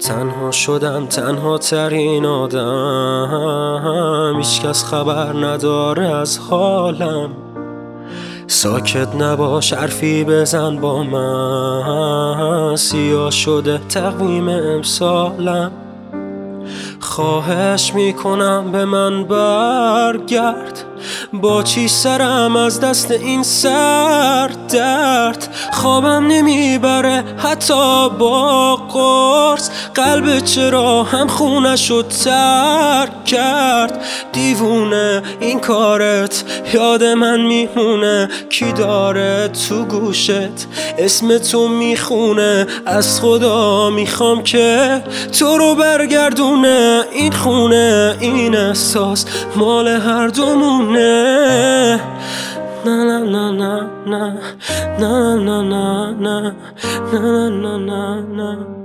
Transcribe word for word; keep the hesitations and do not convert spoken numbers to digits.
تنها شدم، تنها ترین آدم، هیچ کس خبر نداره از حالم. ساکت نباش، حرفی بزن با من، سیاه شده تقویم امسالم. خواهش میکنم به من برگرد، با چی سرم از دست این سر درد. خوابم نمیبره حتی با قرص، قلب چرا هم خونشو ترک کرد. دیوونه این کارت یاد من میمونه، کی داره تو گوشت اسم تو میخونه. از خدا میخوام که تو رو برگردونه، این خونه این احساس مال هر دومونه. نه نه نه نه نه نه نه نه نه نه نه نه